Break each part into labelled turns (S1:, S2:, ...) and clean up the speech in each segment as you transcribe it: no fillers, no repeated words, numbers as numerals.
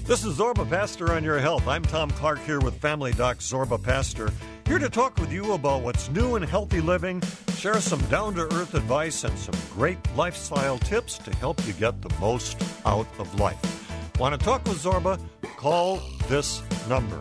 S1: This is Zorba Pastor on Your Health. I'm Tom Clark here with Family Doc Zorba Pastor, here to talk with you about what's new in healthy living, share some down-to-earth advice, and some great lifestyle tips to help you get the most out of life. Want to talk with Zorba? Call this number,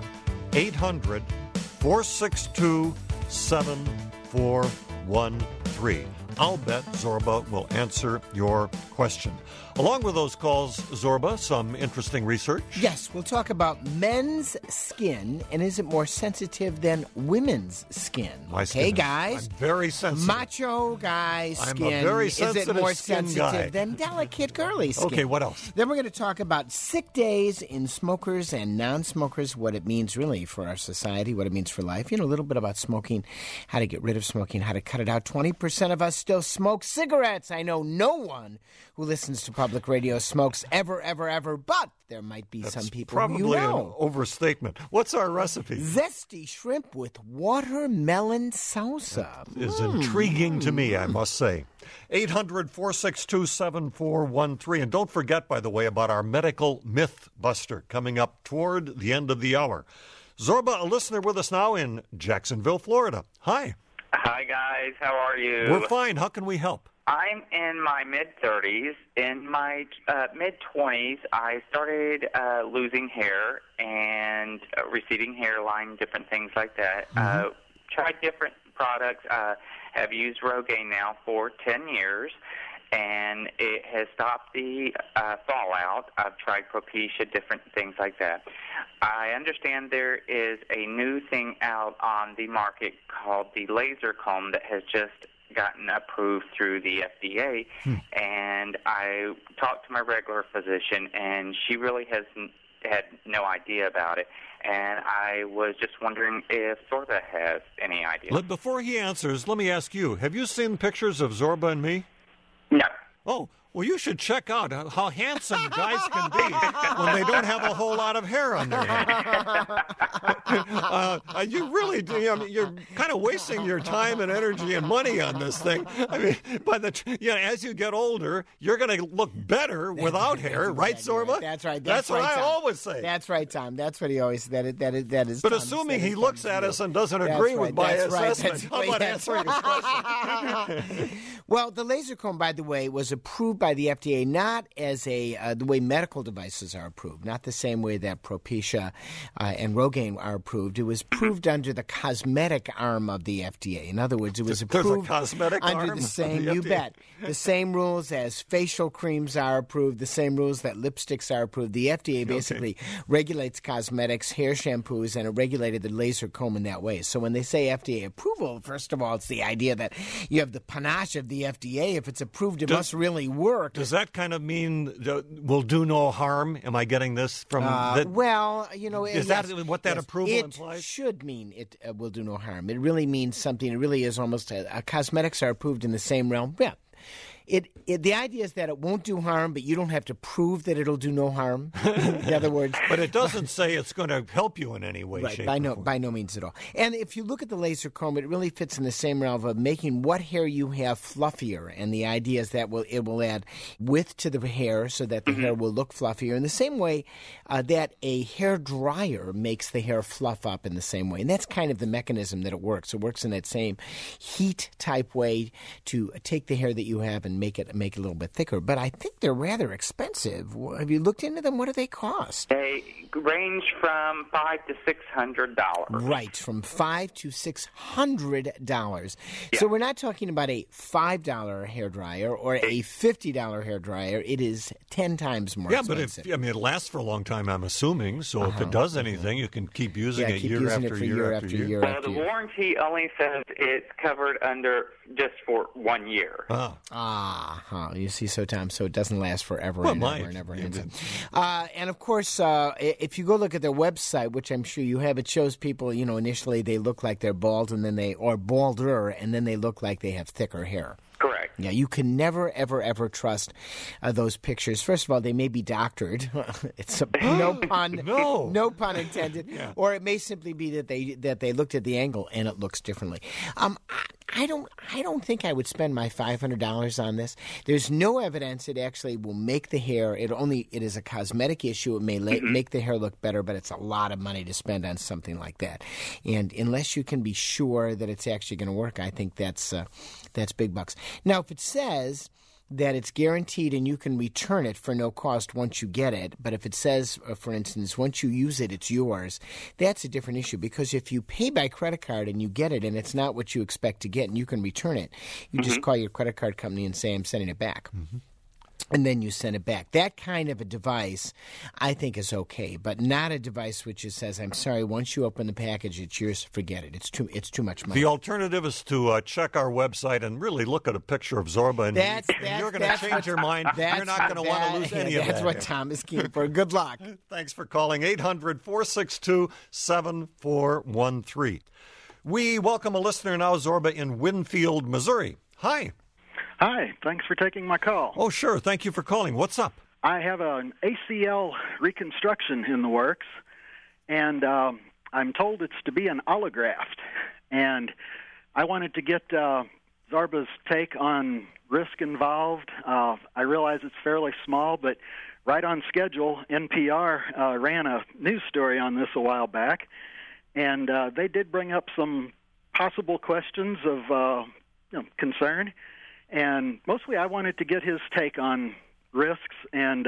S1: 800-462-7413. I'll bet Zorba will answer your question. Along with those calls, Zorba, some interesting research.
S2: Yes, we'll talk about men's skin, and is it more sensitive than women's skin?
S1: My skin
S2: guys?
S1: I'm very sensitive.
S2: Macho guy skin.
S1: I'm a very sensitive
S2: Is it more
S1: skin
S2: sensitive
S1: guy.
S2: than delicate girly skin?
S1: Okay, what else?
S2: Then we're going to talk about sick days in smokers and non-smokers, what it means really for our society, what it means for life. You know, a little bit about smoking, how to get rid of smoking, how to cut it out. 20% of us still smoke cigarettes. I know no one who listens to public radio smokes ever, but there might be some people
S1: probably
S2: who you know.
S1: an overstatement. What's our recipe?
S2: Zesty shrimp with watermelon salsa.
S1: That is intriguing to me, I must say. 800-462-7413. And don't forget, by the way, about our medical myth buster coming up toward the end of the hour. Zorba, a listener with us now in Jacksonville, Florida. Hi.
S3: Hi, guys. How are you?
S1: We're fine. How can we help?
S3: I'm in my mid-30s. In my mid-20s, I started losing hair and receding hairline, different things like that. Tried different products. Have used Rogaine now for 10 years, and it has stopped the fallout. I've tried Propecia, different things like that. I understand there is a new thing out on the market called the laser comb that has just gotten approved through the FDA, and I talked to my regular physician, and she really had no idea about it, and I was just wondering if Zorba has any idea.
S1: Before he answers, let me ask you, have you seen pictures of Zorba and me?
S3: No.
S1: Oh, well, you should check out how handsome guys can be when they don't have a whole lot of hair on their head. You really do. I mean, you're kind of wasting your time and energy and money on this thing. I mean, as you get older, you're going to look better without hair, right, Zorba?
S2: That's right.
S1: That's what I always say.
S2: That's right, Tom. That's what he always said. That is.
S1: But
S2: Tom's,
S1: assuming he looks at us and doesn't agree with my assessment, how about answering his question?
S2: Well, the laser comb, by the way, was approved by the FDA not as the way medical devices are approved, not the same way that Propecia and Rogaine are approved. It was approved under the cosmetic arm of the FDA. In other words, it was approved
S1: There's a cosmetic
S2: under
S1: arm
S2: the same.
S1: of the
S2: You
S1: FDA.
S2: bet. The same rules as facial creams are approved. The same rules that lipsticks are approved. The FDA basically regulates cosmetics, hair shampoos, and it regulated the laser comb in that way. So when they say FDA approval, first of all, it's the idea that you have the panache of the FDA. If it's approved, it must really work.
S1: Does that kind of mean will do no harm? Am I getting this from that?
S2: Well, you know,
S1: is
S2: yes,
S1: that what that approval implies?
S2: It should mean it will do no harm. It really means something. It really is almost cosmetics are approved in the same realm. Yeah. The idea is that it won't do harm, but you don't have to prove that it'll do no harm. In other words,
S1: but it doesn't say it's going to help you in any way,
S2: right,
S1: shape,
S2: by
S1: or form.
S2: no means at all. And if you look at the laser comb, it really fits in the same realm of making what hair you have fluffier. And the idea is that it will add width to the hair so that the hair will look fluffier. In the same way that a hair dryer makes the hair fluff up in the same way. And that's kind of the mechanism that it works. It works in that same heat type way to take the hair that you have and make it a little bit thicker. But I think they're rather expensive. Have you looked into them? What do they cost?
S3: They range from $500 to $600.
S2: Right, from $500 to $600.
S3: Yeah.
S2: So we're not talking about a $5 hairdryer or a $50 hairdryer. It is 10 times more expensive.
S1: But it lasts for a long time, I'm assuming. So if it does anything, you can keep using it year after year after year.
S3: Well, the warranty only says it's covered under just for 1 year.
S2: You see, so Tom, so it doesn't last forever and never ends. And of course, if you go look at their website, which I'm sure you have, it shows people, initially they look like they're bald or balder, and then they look like they have thicker hair.
S3: Correct.
S2: Yeah, you can never, ever, ever trust those pictures. First of all, they may be doctored. It's no pun, no pun intended. Yeah. Or it may simply be that they looked at the angle and it looks differently. I don't think I would spend my $500 on this. There's no evidence it actually will make the hair. It is a cosmetic issue. It may make the hair look better, but it's a lot of money to spend on something like that. And unless you can be sure that it's actually going to work, I think that's big bucks. Now, if it says that it's guaranteed and you can return it for no cost once you get it. But if it says, for instance, once you use it, it's yours, that's a different issue, because if you pay by credit card and you get it and it's not what you expect to get and you can return it, you just call your credit card company and say, I'm sending it back. And then you send it back. That kind of a device, I think, is okay, but not a device which just says, I'm sorry, once you open the package, it's yours, forget it. It's too much money.
S1: The alternative is to check our website and really look at a picture of Zorba, and you're going to change your mind. You're not going to want to lose any of that.
S2: That's what Tom is keen for. Good luck.
S1: Thanks for calling 800-462-7413. We welcome a listener now, Zorba, in Winfield, Missouri. Hi.
S4: Hi, thanks for taking my call.
S1: Oh, sure. Thank you for calling. What's up?
S4: I have an ACL reconstruction in the works, and I'm told it's to be an allograft. And I wanted to get Zorba's take on risk involved. I realize it's fairly small, but right on schedule, NPR ran a news story on this a while back, and they did bring up some possible questions of concern. And mostly I wanted to get his take on risks and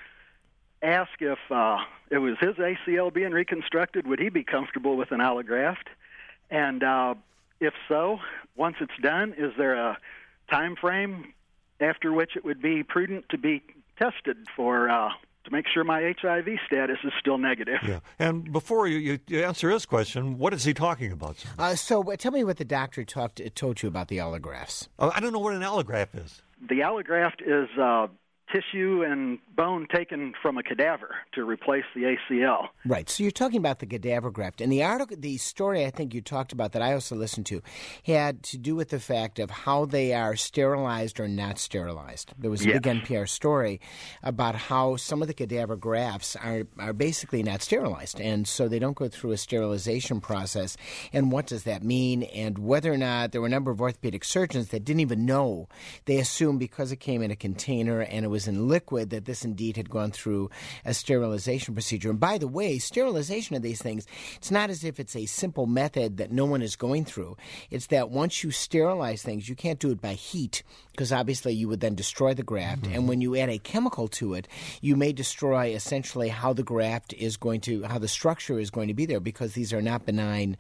S4: ask if it was his ACL being reconstructed, would he be comfortable with an allograft? And if so, once it's done, is there a time frame after which it would be prudent to be tested for to make sure my HIV status is still negative?
S1: Yeah. And before you answer his question, what is he talking about?
S2: So tell me what the doctor told you about the allografts.
S1: I don't know what an allograft is.
S4: The allograft is tissue and bone taken from a cadaver to replace the ACL.
S2: Right. So you're talking about the cadaver graft. And the story I think you talked about that I also listened to had to do with the fact of how they are sterilized or not sterilized. There was a big NPR story about how some of the cadaver grafts are basically not sterilized. And so they don't go through a sterilization process. And what does that mean? And whether or not there were a number of orthopedic surgeons that didn't even know. They assumed because it came in a container and it was in liquid that this indeed had gone through a sterilization procedure. And by the way, sterilization of these things, it's not as if it's a simple method that no one is going through. It's that once you sterilize things, you can't do it by heat because obviously you would then destroy the graft. Mm-hmm. And when you add a chemical to it, you may destroy essentially how the graft is going to, how the structure is going to be there, because these are not benign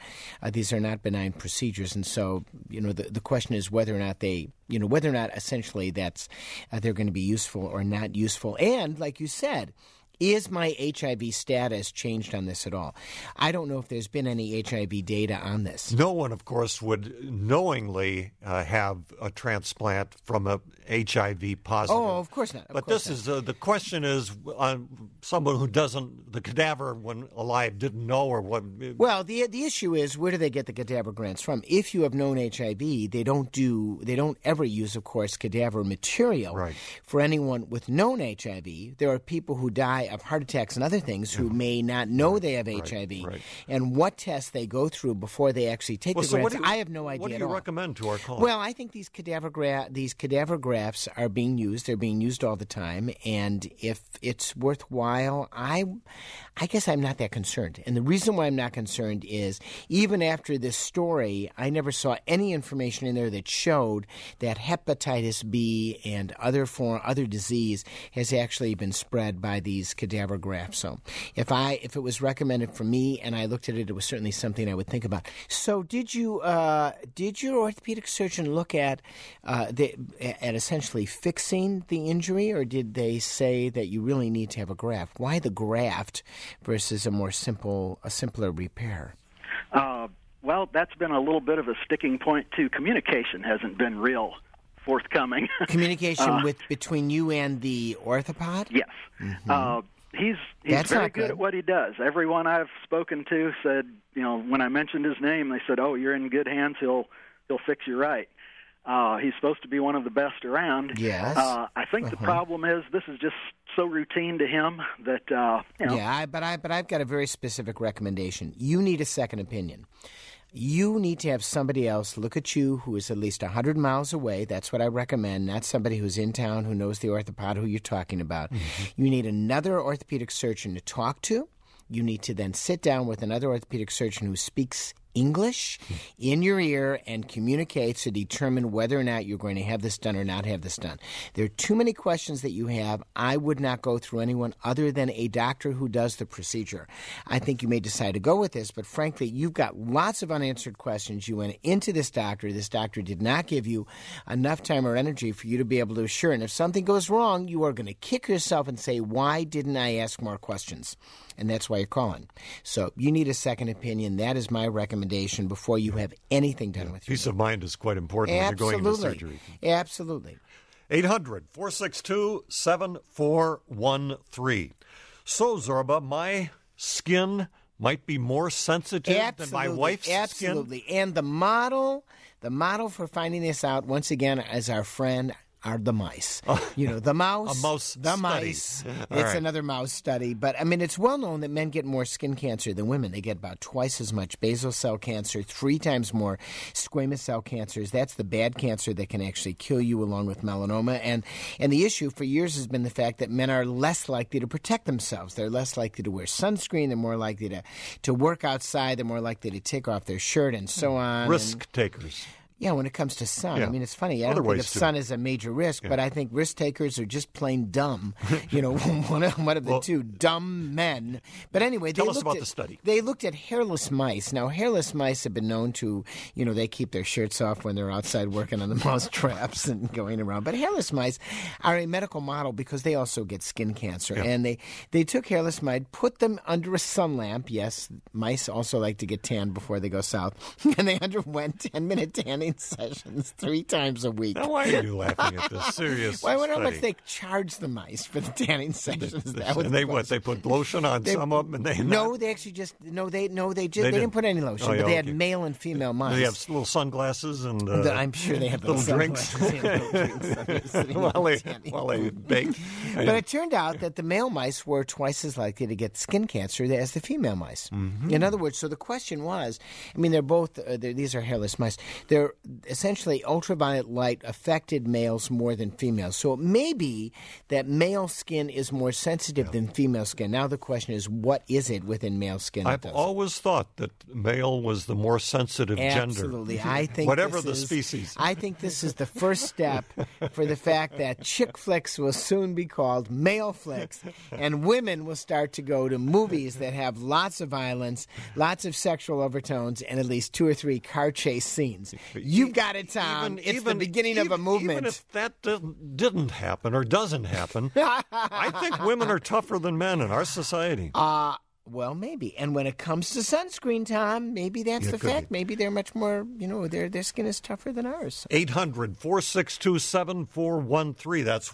S2: procedures. And so, the question is whether or not essentially that's they're going to be useful or not useful. And like you said, is my HIV status changed on this at all? I don't know if there's been any HIV data on this.
S1: No one, of course, would knowingly have a transplant from a HIV positive.
S2: Oh, of course not.
S1: But this is the question is someone who doesn't, the cadaver when alive didn't know or what.
S2: Well, the issue is where do they get the cadaver grafts from? If you have known HIV, they don't ever use, of course, cadaver material.
S1: Right.
S2: For anyone with known HIV, there are people who die of heart attacks and other things who may not know they have HIV, and what tests they go through before they actually take the grafts. I have no idea.
S1: What do you recommend to our callers?
S2: Well, I think these cadaver grafts are being used. They're being used all the time, and if it's worthwhile, I guess I'm not that concerned. And the reason why I'm not concerned is even after this story, I never saw any information in there that showed that hepatitis B and other disease has actually been spread by these cadaver grafts. So if it was recommended for me and I looked at it, it was certainly something I would think about. So did your orthopedic surgeon look at essentially fixing the injury, or did they say that you really need to have a graft? Why the graft versus a simpler repair?
S4: Well, that's been a little bit of a sticking point too. Communication hasn't been real forthcoming.
S2: Communication between you and the orthopod?
S4: Yes. Mm-hmm. He's very good at what he does. Everyone I've spoken to said, when I mentioned his name, they said, "Oh, you're in good hands. He'll fix you right." He's supposed to be one of the best around.
S2: Yes.
S4: I think the problem is this is just so routine to him that
S2: Yeah, but I've got a very specific recommendation. You need a second opinion. you need to have somebody else look at you who is at least 100 miles away. That's what I recommend, not somebody who's in town who knows the orthopod who you're talking about. Mm-hmm. You need another orthopedic surgeon to talk to. You need to then sit down with another orthopedic surgeon who speaks English in your ear and communicate to determine whether or not you're going to have this done or not have this done. There are too many questions that you have. I would not go through anyone other than a doctor who does the procedure. I think you may decide to go with this, but frankly, you've got lots of unanswered questions. You went into this doctor. This doctor did not give you enough time or energy for you to be able to assure. And if something goes wrong, you are going to kick yourself and say, why didn't I ask more questions? And that's why you're calling. So you need a second opinion. That is my recommendation before you have anything done with you.
S1: Peace of mind is quite important when you're going into surgery.
S2: Absolutely.
S1: 800-462-7413. So, Zorba, my skin might be more sensitive than my wife's skin?
S2: Absolutely. And the model for finding this out, once again, is our friend are the mice. The mouse.
S1: A mouse
S2: The
S1: study.
S2: mice.
S1: All
S2: It's
S1: right.
S2: another mouse study. But, I mean, it's well known that men get more skin cancer than women. They get about twice as much basal cell cancer, 3 times more squamous cell cancers. That's the bad cancer that can actually kill you along with melanoma. And the issue for years has been the fact that men are less likely to protect themselves. They're less likely to wear sunscreen. They're more likely to work outside. They're more likely to take off their shirt and so on.
S1: Risk takers.
S2: Yeah, when it comes to sun.
S1: Yeah.
S2: I mean, it's funny. I
S1: Other
S2: don't think
S1: ways,
S2: of
S1: too.
S2: sun as a major risk, but I think risk takers are just plain dumb. One of the two, dumb men. But anyway,
S1: Tell us about the study.
S2: They looked at hairless mice. Now, hairless mice have been known to, they keep their shirts off when they're outside working on the mouse traps and going around. But hairless mice are a medical model because they also get skin cancer.
S1: Yeah.
S2: And they took hairless mice, put them under a sun lamp. Yes, mice also like to get tanned before they go south. And they underwent 10-minute tanning sessions 3 times a week.
S1: Now, why are you laughing at this serious
S2: Well, I wonder how much
S1: study?
S2: they charge the mice for the tanning sessions. That was
S1: And
S2: the
S1: they what?
S2: question.
S1: They put lotion on some of them, and they
S2: No, they actually just they didn't put any lotion,
S1: Oh, yeah,
S2: but they
S1: okay.
S2: had male and female mice.
S1: They have little sunglasses and
S2: I'm sure they have
S1: little drinks while they bake.
S2: But it turned out that the male mice were twice as likely to get skin cancer as the female mice.
S1: Mm-hmm.
S2: In other words, so the question was, I mean, they're both these are hairless mice. They're essentially ultraviolet light affected males more than females. So it may be that male skin is more sensitive than female skin. Now the question is, what is it within male skin?
S1: I've always thought that male was the more sensitive
S2: Absolutely.
S1: gender.
S2: I think
S1: whatever
S2: this
S1: the
S2: is-
S1: species.
S2: I think this is the first step for the fact that chick flicks will soon be called male flicks, and women will start to go to movies that have lots of violence, lots of sexual overtones, and at least 2 or 3 car chase scenes. You've got it, Tom. It's the beginning of a movement.
S1: Even if that didn't happen or doesn't happen, I think women are tougher than men in our society.
S2: Well, maybe. And when it comes to sunscreen, Tom, maybe that's the
S1: could
S2: fact.
S1: be.
S2: Maybe they're much more, their skin is tougher than ours.
S1: 800-462-7413. That's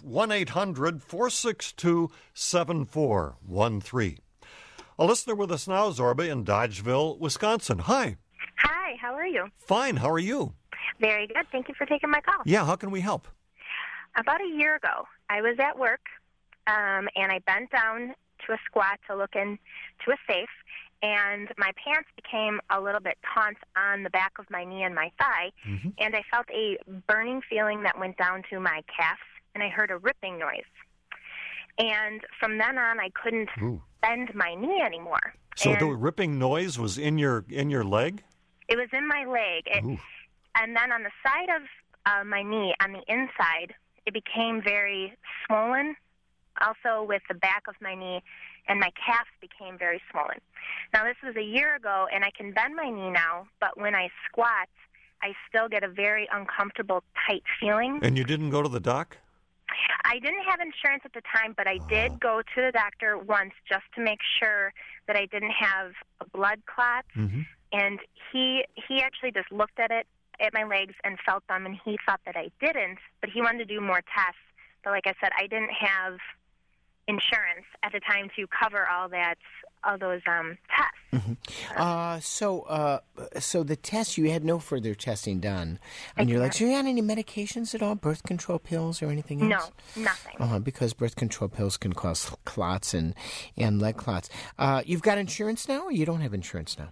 S1: 1-800-462-7413. A listener with us now, Zorba, in Dodgeville, Wisconsin. Hi.
S5: Hi, how are you?
S1: Fine. How are you?
S5: Very good. Thank you for taking my call.
S1: Yeah, how can we help?
S5: About a year ago, I was at work, and I bent down to a squat to look into a safe, and my pants became a little bit taut on the back of my knee and my thigh, and I felt a burning feeling that went down to my calves, and I heard a ripping noise. And from then on, I couldn't bend my knee anymore.
S1: So
S5: And
S1: the ripping noise was in your leg?
S5: it was in my leg. And then on the side of my knee, on the inside, it became very swollen. Also with the back of my knee, and my calves became very swollen. Now, this was a year ago, and I can bend my knee now, but when I squat, I still get a very uncomfortable, tight feeling.
S1: And you didn't go to the doc?
S5: I didn't have insurance at the time, but I did go to the doctor once just to make sure that I didn't have a blood clot. And he actually just looked at my legs and felt them, and he thought that I didn't, but he wanted to do more tests. But like I said, I didn't have insurance at the time to cover all those tests.
S2: So the test, you had no further testing done, and you're like, so you on any medications at all, birth control pills or anything else?
S5: No, nothing.
S2: Because birth control pills can cause clots and leg clots. You've got insurance now, or you don't have insurance now?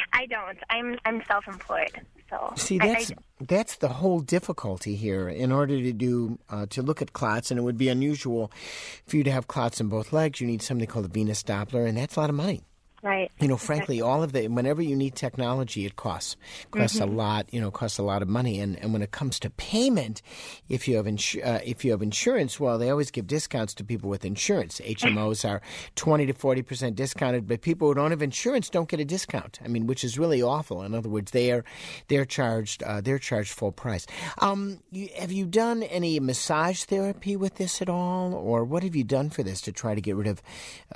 S5: I don't. I'm self-employed. So
S2: see, that's the whole difficulty here. In order to do to look at clots, and it would be unusual for you to have clots in both legs, you need something called a venous Doppler, and that's a lot of money.
S5: Right.
S2: Frankly, all of whenever you need technology, it costs a lot. Costs a lot of money. And when it comes to payment, if you have insurance, well, they always give discounts to people with insurance. HMOs are 20 to 40% discounted, but people who don't have insurance don't get a discount. I mean, which is really awful. In other words, they're charged full price. Have you done any massage therapy with this at all, or what have you done for this to try to get rid of?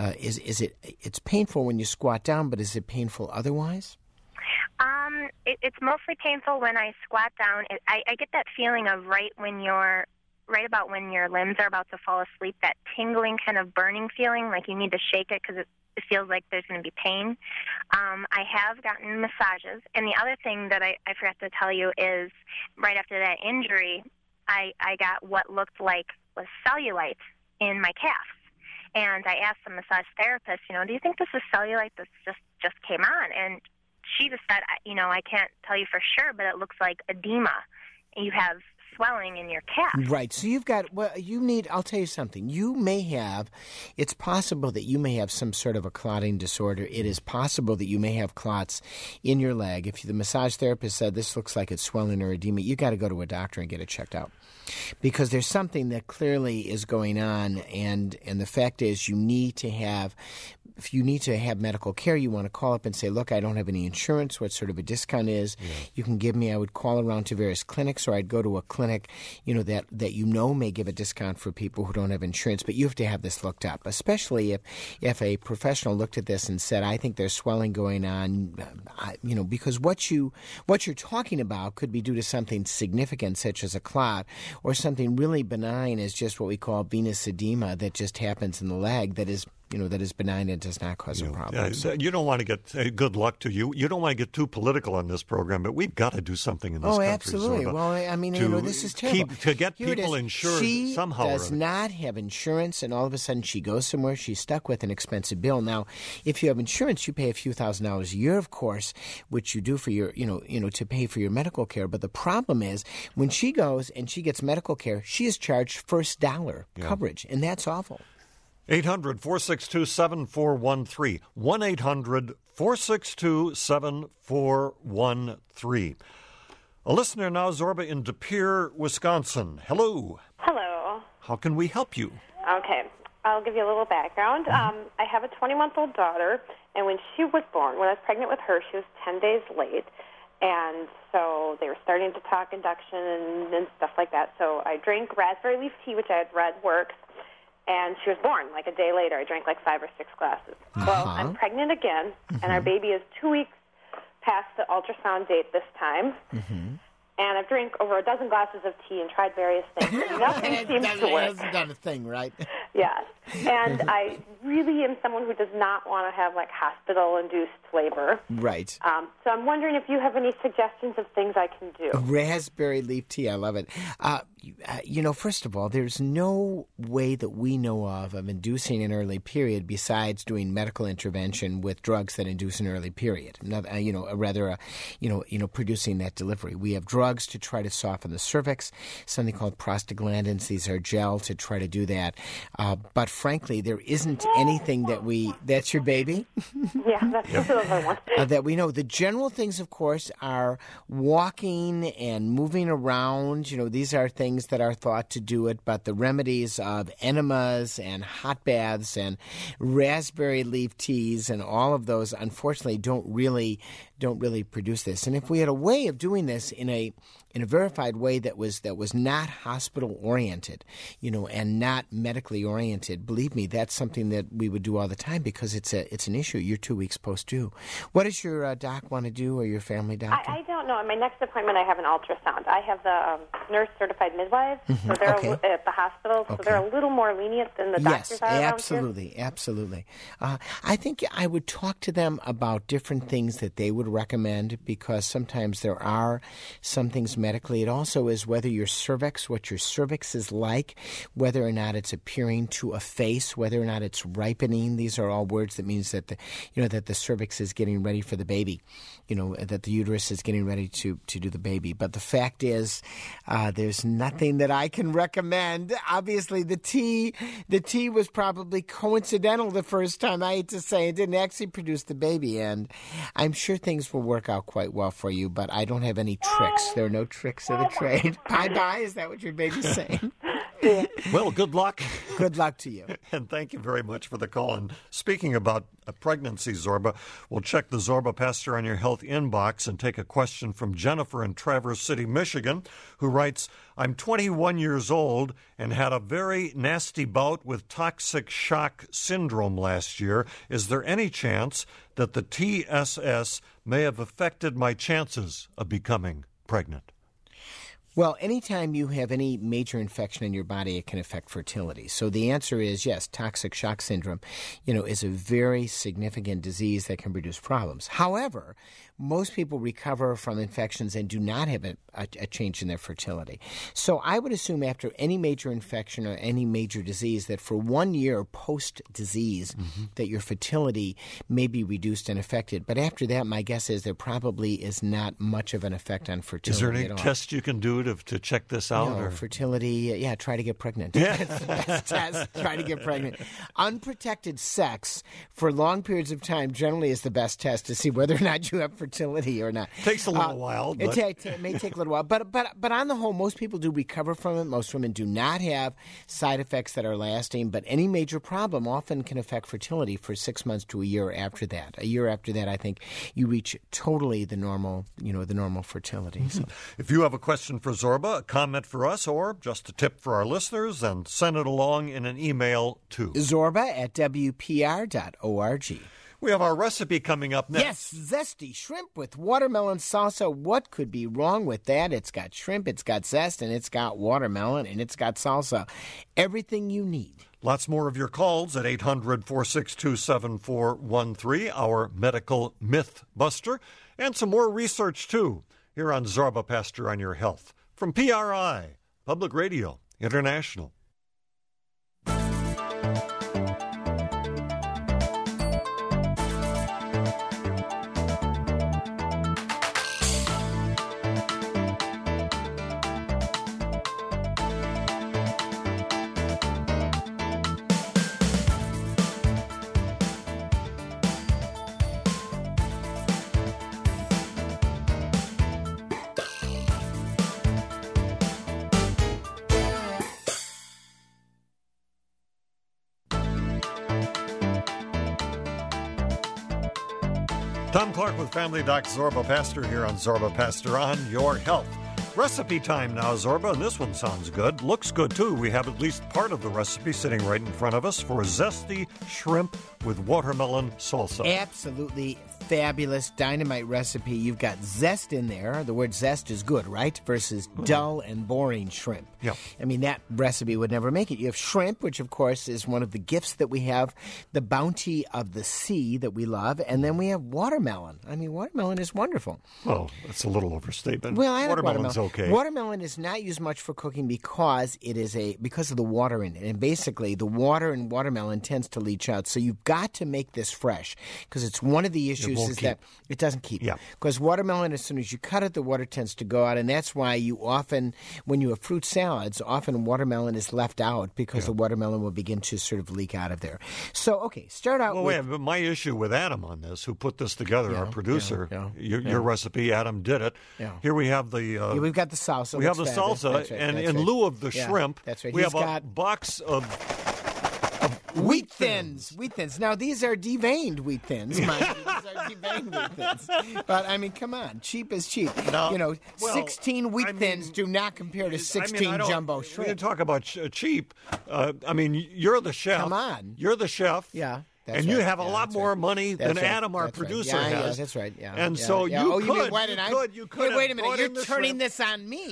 S2: It's painful when you squat down, but is it painful otherwise?
S5: It's mostly painful when I squat down. I get that feeling of right about when your limbs are about to fall asleep, that tingling kind of burning feeling, like you need to shake it because it feels like there's going to be pain. I have gotten massages, and the other thing that I forgot to tell you is right after that injury, I got what looked like was cellulite in my calves. And I asked the massage therapist, do you think this is cellulite that just came on? And she just said, I can't tell you for sure, but it looks like edema. You have swelling in your calf.
S2: Right. So I'll tell you something. It's possible that you may have some sort of a clotting disorder. It is possible that you may have clots in your leg. If the massage therapist said this looks like it's swelling or edema, you got to go to a doctor and get it checked out. Because there's something that clearly is going on, and the fact is you need to have medical care. You want to call up and say, look, I don't have any insurance, what sort of a discount is. Yeah. You can give me, I would call around to various clinics, or I'd go to a clinic, that may give a discount for people who don't have insurance, but you have to have this looked up, especially if a professional looked at this and said, I think there's swelling going on, because what you're talking about could be due to something significant, such as a clot, or something really benign as just what we call venous edema that just happens in the leg that is benign and does not cause a problem.
S1: You don't want to get good luck to you. You don't want to get too political on this program, but we've got to do something in this country.
S2: Oh, absolutely.
S1: Zorba,
S2: well, this is terrible.
S1: To get people insured somehow.
S2: She does not have insurance, and all of a sudden she goes somewhere. She's stuck with an expensive bill. Now, if you have insurance, you pay a few $1,000s a year, of course, which you do for your, to pay for your medical care. But the problem is when she goes and she gets medical care, she is charged first dollar coverage, and that's awful.
S1: 800-462-7413. 1-800-462-7413. A listener now, Zorba, in De Pere, Wisconsin. Hello.
S6: Hello.
S1: How can we help you?
S6: Okay. I'll give you a little background. I have a 20-month-old daughter, and when she was born, when I was pregnant with her, she was 10 days late. And so they were starting to talk induction and stuff like that. So I drank raspberry leaf tea, which I had read works. And she was born like a day later. I drank like 5 or 6 glasses. Well, I'm pregnant again, and our baby is 2 weeks past the ultrasound date this time. And I've drank over a dozen glasses of tea and tried various things. And nothing seems to work.
S2: It hasn't done a thing, right?
S6: Yes. And I really am someone who does not want to have, like, hospital-induced labor.
S2: Right.
S6: So I'm wondering if you have any suggestions of things I can do.
S2: Raspberry leaf tea, I love it. First of all, there's no way that we know of inducing an early period besides doing medical intervention with drugs that induce an early period. Producing that delivery. We have drugs to try to soften the cervix, something called prostaglandins. These are gel to try to do that. But frankly, there isn't anything that's your baby?
S6: Yeah, that's the other one.
S2: That we know. The general things, of course, are walking and moving around. These are things that are thought to do it, but the remedies of enemas and hot baths and raspberry leaf teas and all of those, unfortunately, don't really produce this. And if we had a way of doing this in a verified way that was not hospital oriented, and not medically oriented, believe me, that's something that we would do all the time because it's an issue. You're 2 weeks post-due. What does your doc want to do, or your family doctor?
S6: I don't know. In my next appointment, I have an ultrasound. I have the nurse-certified midwives, so they're at the hospital, so they're a little more lenient than the doctors are around here.
S2: Absolutely. I think I would talk to them about different things that they would would recommend, because sometimes there are some things medically. It also is whether your cervix, what your cervix is like, whether or not it's appearing to efface, whether or not it's ripening. These are all words that means that that the cervix is getting ready for the baby, that the uterus is getting ready to do the baby. But the fact is, there's nothing that I can recommend. Obviously, the tea was probably coincidental the first time. I hate to say it didn't actually produce the baby, and I'm sure things will work out quite well for you, but I don't have any tricks. There are no tricks of the trade. Bye-bye, is that what your baby's saying?
S1: Well, good luck.
S2: Good luck to you.
S1: And thank you very much for the call. And speaking about a pregnancy, Zorba, we'll check the Zorba Pastor on Your Health inbox and take a question from Jennifer in Traverse City, Michigan, who writes, I'm 21 years old and had a very nasty bout with toxic shock syndrome last year. Is there any chance that the TSS may have affected my chances of becoming pregnant?
S2: Well, anytime you have any major infection in your body, it can affect fertility. So the answer is yes, toxic shock syndrome, is a very significant disease that can produce problems. However, most people recover from infections and do not have a change in their fertility. So I would assume after any major infection or any major disease that for 1 year post-disease that your fertility may be reduced and affected. But after that, my guess is there probably is not much of an effect on fertility.
S1: Is there any test you can do to check this out?
S2: No, fertility, try to get pregnant. That's the best test. Try to get pregnant. Unprotected sex for long periods of time generally is the best test to see whether or not you have fertility or not.
S1: Takes a little while. But...
S2: It may take a little while. But on the whole, most people do recover from it. Most women do not have side effects that are lasting. But any major problem often can affect fertility for 6 months to a year after that. A year after that, I think you reach totally the normal fertility. So.
S1: If you have a question for Zorba, a comment for us, or just a tip for our listeners, then send it along in an email to
S2: zorba@wpr.org.
S1: We have our recipe coming up next.
S2: Yes, zesty shrimp with watermelon salsa. What could be wrong with that? It's got shrimp, it's got zest, and it's got watermelon, and it's got salsa. Everything you need.
S1: Lots more of your calls at 800-462-7413, our medical myth buster, and some more research, too, here on Zorba Pastor on Your Health. From PRI, Public Radio International. Tom Clark with Family Doc Zorba Pastor here on Zorba Pastor on Your Health. Recipe time now, Zorba, and this one sounds good. Looks good, too. We have at least part of the recipe sitting right in front of us for zesty shrimp with watermelon salsa.
S2: Absolutely fabulous dynamite recipe. You've got zest in there. The word zest is good, right? Versus dull and boring shrimp.
S1: Yeah.
S2: I mean, that recipe would never make it. You have shrimp, which, of course, is one of the gifts that we have, the bounty of the sea that we love, and then we have watermelon. I mean, watermelon is wonderful.
S1: Well, that's a little overstatement.
S2: Well, I like
S1: Watermelon's okay.
S2: Watermelon is not used much for cooking because because of the water in it. And basically, the water in watermelon tends to leach out. So you've got to make this fresh because it's one of the issues is that it doesn't keep.
S1: Yeah.
S2: Because watermelon, as soon as you cut it, the water tends to go out. And that's why you often, when you have fruit salads, often watermelon is left out because the watermelon will begin to sort of leak out of there. So, okay, start out with...
S1: But my issue with Adam on this, who put this together, our producer, your recipe, Adam did it. Yeah. Here we have the...
S2: we've got the salsa.
S1: We have the salsa, right, and in lieu of the shrimp, we have a box of
S2: wheat thins. Wheat thins. Now, these are deveined wheat thins. Mind you. These are deveined wheat thins. But, I mean, come on. Cheap is cheap.
S1: No,
S2: 16 wheat thins do not compare to 16 jumbo shrimp.
S1: When you talk about cheap, you're the chef.
S2: Come on.
S1: You're the chef.
S2: Yeah. That's
S1: and
S2: right.
S1: you have a
S2: Yeah,
S1: lot
S2: that's
S1: more
S2: right.
S1: money than
S2: That's right.
S1: Adam, our
S2: That's right.
S1: producer,
S2: Yeah,
S1: has.
S2: Yeah, that's right. Yeah.
S1: And
S2: yeah,
S1: so
S2: yeah.
S1: you
S2: Oh,
S1: could,
S2: you mean, why did
S1: you
S2: I?
S1: could
S2: Hey, wait a
S1: have
S2: minute.
S1: brought
S2: You're
S1: in the
S2: turning
S1: shrimp.
S2: this on me.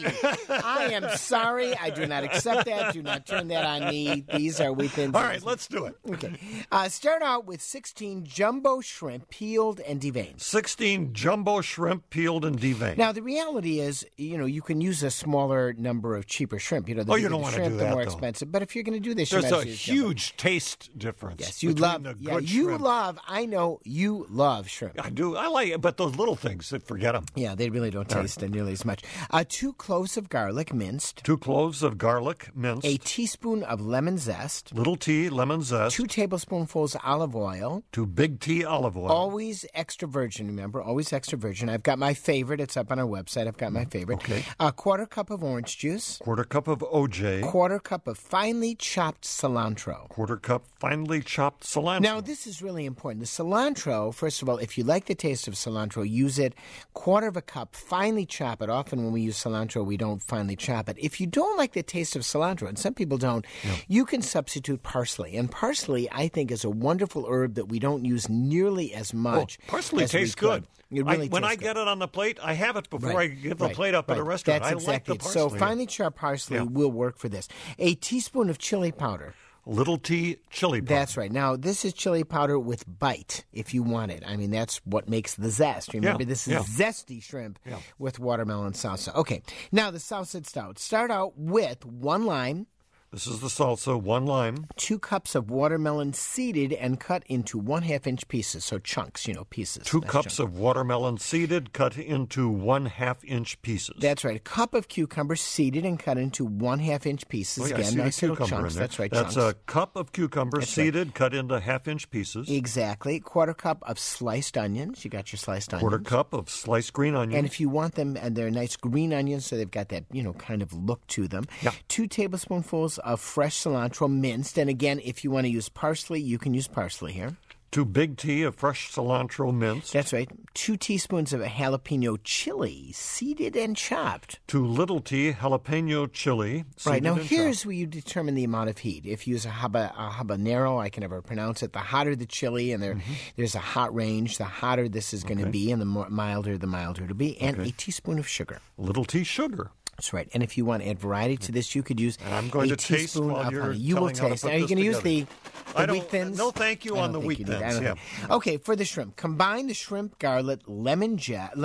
S2: I am sorry. I do not accept that. Do not turn that on me. These are weekends.
S1: All right, let's do it.
S2: Okay. Start out with 16 jumbo shrimp, peeled and deveined.
S1: 16 jumbo shrimp, peeled and deveined.
S2: Now, the reality is, you can use a smaller number of cheaper shrimp. The
S1: you
S2: bigger
S1: don't
S2: the
S1: wanna
S2: shrimp,
S1: do
S2: the
S1: that,
S2: more
S1: though.
S2: expensive. But if you're going to do this,
S1: There's
S2: you might
S1: a
S2: as well use jumbo.
S1: huge taste difference.
S2: Yes, you
S1: between
S2: love.
S1: the
S2: Yeah,
S1: good
S2: you
S1: shrimp.
S2: love. I know you love shrimp.
S1: I do. I like it, but those little things, forget them.
S2: Yeah, they really don't taste nearly as much. 2 cloves of garlic minced.
S1: 2 cloves of garlic minced.
S2: A teaspoon of lemon zest.
S1: Little tea, lemon zest.
S2: 2 tablespoonfuls olive oil.
S1: 2 big tea olive oil.
S2: Always extra virgin, remember? Always extra virgin. I've got my favorite. It's up on our website. I've got my favorite.
S1: Okay.
S2: A 1/4 cup of orange juice.
S1: 1/4 cup of OJ.
S2: 1/4 cup of finely chopped cilantro.
S1: 1/4 cup finely chopped cilantro.
S2: Now, this is really important. The cilantro, first of all, if you like the taste of cilantro, use it. 1/4 cup, finely chop it. Often when we use cilantro, we don't finely chop it. If you don't like the taste of cilantro, and some people don't, you can substitute parsley. And parsley, I think, is a wonderful herb that we don't use nearly as much.
S1: Parsley
S2: as we
S1: tastes
S2: could.
S1: good.
S2: It really
S1: when
S2: tastes
S1: I
S2: good.
S1: get it on the plate, I have it before I give the
S2: Right,
S1: plate up at a
S2: right.
S1: restaurant.
S2: That's
S1: I
S2: exactly
S1: like the
S2: it.
S1: parsley.
S2: So finely chopped parsley will work for this. A teaspoon of chili powder.
S1: Little tea chili powder.
S2: That's right. Now, this is chili powder with bite, if you want it. I mean, that's what makes the zest. Remember, this is zesty shrimp with watermelon salsa. Okay. Now, the salsa stout. Start out with 1 lime.
S1: This is the salsa, 1 lime.
S2: 2 cups of watermelon seeded and cut into 1/2 inch pieces. So chunks, pieces.
S1: 2
S2: That's
S1: cups
S2: chunks.
S1: of watermelon seeded, cut into 1/2 inch pieces.
S2: That's right. A cup of cucumber seeded and cut into 1/2 inch pieces.
S1: Oh, yeah, I
S2: Again,
S1: see the
S2: nice little
S1: cucumber
S2: chunks.
S1: in there.
S2: That's right.
S1: That's
S2: chunks.
S1: a cup of cucumber seeded, cut into 1/2 inch pieces.
S2: Exactly. 1/4 cup of sliced onions. You got your sliced onions.
S1: 1/4 cup of sliced green onions.
S2: And if you want them, and they're nice green onions, so they've got that, kind of look to them.
S1: Yeah.
S2: 2 tablespoonfuls of fresh cilantro minced. And again, if you want to use parsley, you can use parsley here.
S1: 2 big tea of fresh cilantro minced.
S2: That's right. 2 teaspoons of jalapeno chili, seeded and chopped.
S1: 2 little tea jalapeno chili.
S2: Right. Now,
S1: seeded and
S2: here's
S1: chopped.
S2: where you determine the amount of heat. If you use a habanero, I can never pronounce it, the hotter the chili, and there's a hot range, the hotter this is going to be, and the milder it'll be, and a teaspoon of sugar.
S1: Little tea sugar.
S2: That's right. And if you want to add variety to this, you could use
S1: And I'm going
S2: a
S1: to taste
S2: teaspoon
S1: while
S2: of
S1: you're
S2: honey. You will
S1: telling how to
S2: taste.
S1: put
S2: Are you
S1: this
S2: going to use
S1: together.
S2: the wheat thins?
S1: No, thank you
S2: I
S1: on the
S2: don't
S1: wheat
S2: think you need.
S1: thins.
S2: I don't think- Okay, for the shrimp, combine the shrimp, garlic, lemon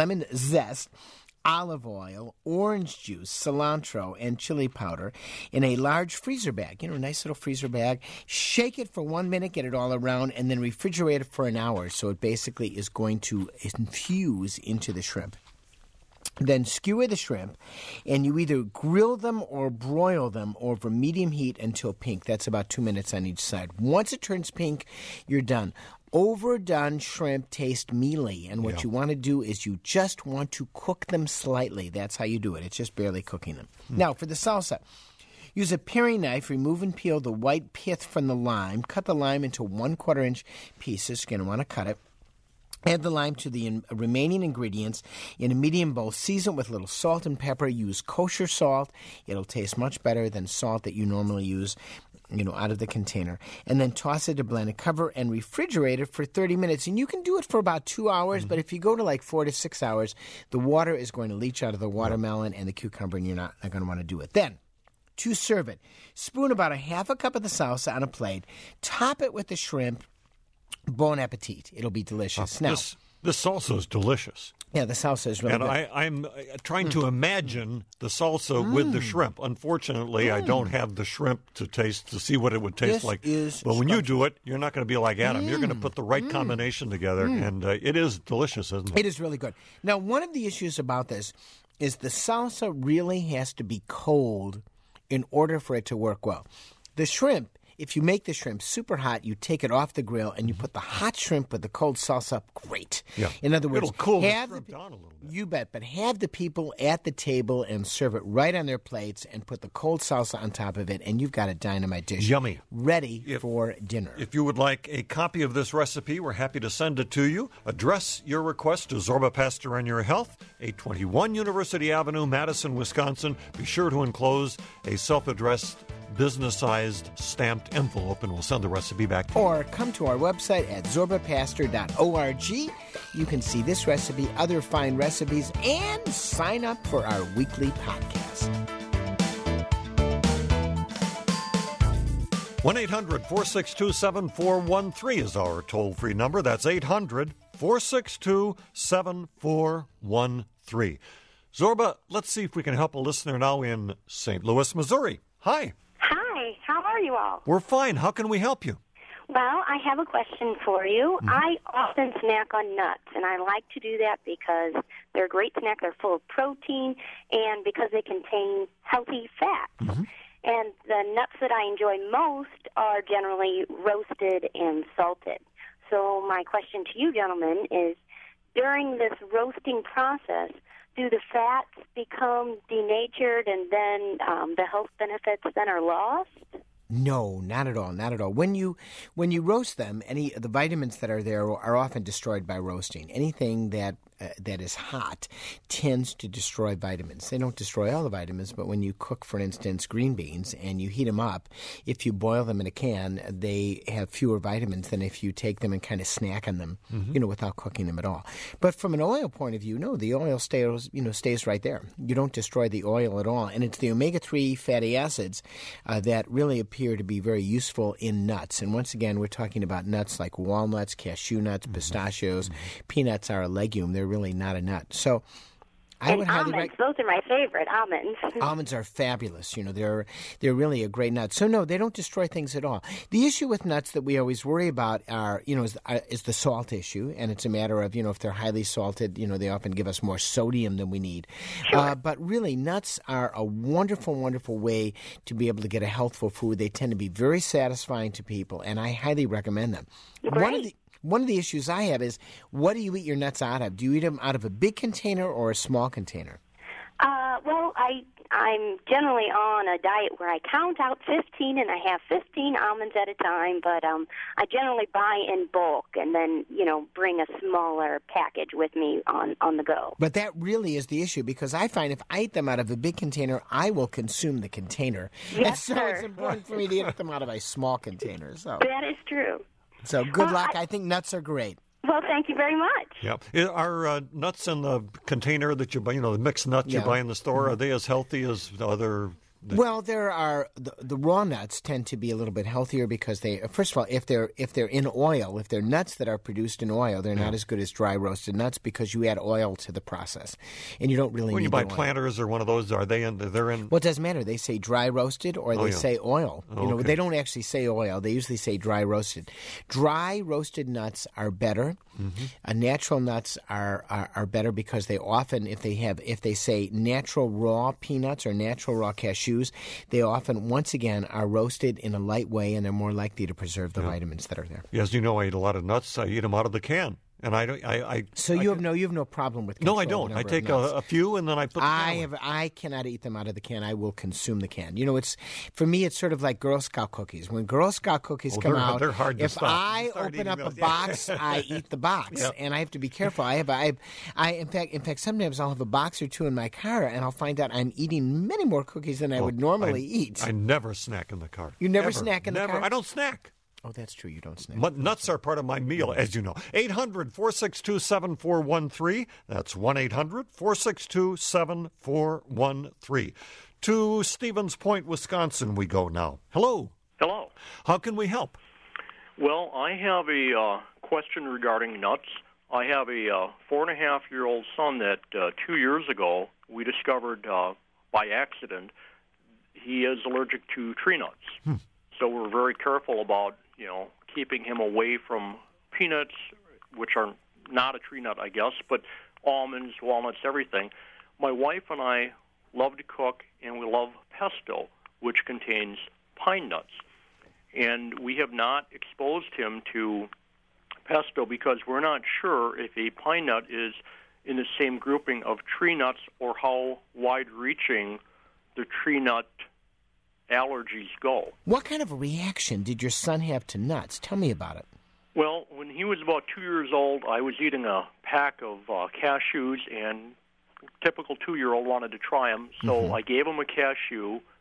S2: zest, olive oil, orange juice, cilantro, and chili powder in a large freezer bag. A nice little freezer bag. Shake it for 1 minute, get it all around, and then refrigerate it for an hour. So it basically is going to infuse into the shrimp. Then skewer the shrimp, and you either grill them or broil them over medium heat until pink. That's about 2 minutes on each side. Once it turns pink, you're done. Overdone shrimp taste mealy, and what you want to do is you just want to cook them slightly. That's how you do it. It's just barely cooking them. Now, for the salsa. Use a paring knife, remove and peel the white pith from the lime. Cut the lime into 1/4 inch pieces. You're going to want to cut it. Add the lime to the remaining ingredients in a medium bowl. Season with a little salt and pepper. Use kosher salt. It'll taste much better than salt that you normally use, out of the container. And then toss it to blend. Cover and refrigerate it for 30 minutes. And you can do it for about 2 hours, but if you go to like 4 to 6 hours, the water is going to leach out of the watermelon and the cucumber, and you're not going to want to do it. Then, to serve it, spoon about 1/2 cup of the salsa on a plate. Top it with the shrimp. Bon appetit. It'll be delicious. Now,
S1: This salsa is delicious.
S2: Yeah, the salsa is really
S1: and
S2: good.
S1: I'm trying to imagine the salsa with the shrimp. Unfortunately, I don't have the shrimp to see what it would taste
S2: This
S1: like.
S2: is
S1: But when you do it, you're not going to be like Adam. You're going to put the right combination together, and it is delicious, isn't it?
S2: It is really good. Now, one of the issues about this is the salsa really has to be cold in order for it to work well. The shrimp, if you make the shrimp super hot, you take it off the grill and you put the hot shrimp with the cold salsa up. Great.
S1: Yeah.
S2: In other words,
S1: It'll cool the
S2: have
S1: shrimp down a little bit.
S2: You bet. But have the people at the table and serve it right on their plates and put the cold salsa on top of it, and you've got a dynamite dish.
S1: Yummy.
S2: Ready for dinner.
S1: If you would like a copy of this recipe, we're happy to send it to you. Address your request to Zorba Pastor on Your Health, 821 University Avenue, Madison, Wisconsin. Be sure to enclose a self-addressed business-sized stamped envelope, and we'll send the recipe back to you.
S2: Or come to our website at zorbapastor.org. You can see this recipe, other fine recipes, and sign up for our weekly podcast.
S1: 1-800-462-7413 is our toll-free number. That's 800-462-7413. Zorba, let's see if we can help a listener now in St. Louis, Missouri. Hi.
S7: Hi, how are you all?
S1: We're fine. How can we help you?
S7: Well, I have a question for you. I often snack on nuts, and I like to do that because they're a great snack. They're full of protein, and because they contain healthy fats. And the nuts that I enjoy most are generally roasted and salted. So my question to you, gentlemen, is during this roasting process, do the fats become denatured and then the health benefits then are lost?
S2: No, not at all, not at all. When you roast them, the vitamins that are there are often destroyed by roasting. Anything that is hot tends to destroy vitamins. They don't destroy all the vitamins, but when you cook, for instance, green beans and you heat them up, if you boil them in a can, they have fewer vitamins than if you take them and kind of snack on them, without cooking them at all. But from an oil point of view, no, the oil stays right there. You don't destroy the oil at all, and it's the omega-3 fatty acids that really appear to be very useful in nuts. And once again, we're talking about nuts like walnuts, cashew nuts, pistachios. Peanuts are a legume. They're really not a nut. So I would highly
S7: almonds, those are my favorite, almonds.
S2: Almonds are fabulous. They're really a great nut. So no, they don't destroy things at all. The issue with nuts that we always worry about is the salt issue, and it's a matter of, if they're highly salted, they often give us more sodium than we need.
S7: Sure.
S2: But really, nuts are a wonderful, wonderful way to be able to get a healthful food. They tend to be very satisfying to people, and I highly recommend them.
S7: Great.
S2: One of the issues I have is, what do you eat your nuts out of? Do you eat them out of a big container or a small container?
S7: Well, I'm generally on a diet where I count out 15 and I have 15 almonds at a time, but I generally buy in bulk and then, bring a smaller package with me on the go.
S2: But that really is the issue, because I find if I eat them out of a big container, I will consume the container.
S7: Yes,
S2: and so
S7: sir.
S2: It's important for me to eat them out of a small container. So
S7: That is true.
S2: good luck. I think nuts are great.
S7: Well, thank you very much.
S1: Yeah. Are nuts in the container that you buy, the mixed nuts you buy in the store, are they as healthy as the other?
S2: Well, there are the raw nuts tend to be a little bit healthier because they, first of all, if they're in oil, if they're nuts that are produced in oil, they're not as good as dry roasted nuts because you add oil to the process, and you don't really.
S1: When
S2: need
S1: you buy
S2: the oil.
S1: Planters or one of those, are they in? They're in.
S2: Well, it doesn't matter. They say dry roasted or they say oil.
S1: Okay.
S2: They don't actually say oil. They usually say dry roasted. Dry roasted nuts are better. Natural nuts are better because they often, if they say natural raw peanuts or natural raw cashews, they often, once again, are roasted in a light way, and they're more likely to preserve the vitamins that are there.
S1: Yes, I eat a lot of nuts. I eat them out of the can. And you have no problem with
S2: control.
S1: No, I don't. I take a few and then I put the can away.
S2: I cannot eat them out of the can. I will consume the can. For me, it's sort of like Girl Scout cookies. When Girl Scout cookies come out,
S1: they're hard to
S2: if
S1: stop.
S2: I open up a box, I eat the box, and I have to be careful. In fact, sometimes I'll have a box or two in my car, and I'll find out I'm eating many more cookies than I would normally eat.
S1: I never snack in the car.
S2: You never snack in the car?
S1: I don't snack.
S2: Oh, that's true. You don't snack.
S1: Nuts are part of my meal, as you know. 800-462-7413. That's 1-800-462-7413. To Stevens Point, Wisconsin, we go now. Hello.
S8: Hello.
S1: How can we help?
S8: Well, I have a question regarding nuts. I have a 4.5-year-old son that 2 years ago we discovered by accident he is allergic to tree nuts. So we're very careful about, keeping him away from peanuts, which are not a tree nut, I guess, but almonds, walnuts, everything. My wife and I love to cook, and we love pesto, which contains pine nuts. And we have not exposed him to pesto because we're not sure if a pine nut is in the same grouping of tree nuts or how wide-reaching the tree nut allergies go.
S2: What kind of a reaction did your son have to nuts? Tell me about it.
S8: Well, when he was about 2 years old, I was eating a pack of cashews, and typical 2-year-old wanted to try them, so I gave him a cashew,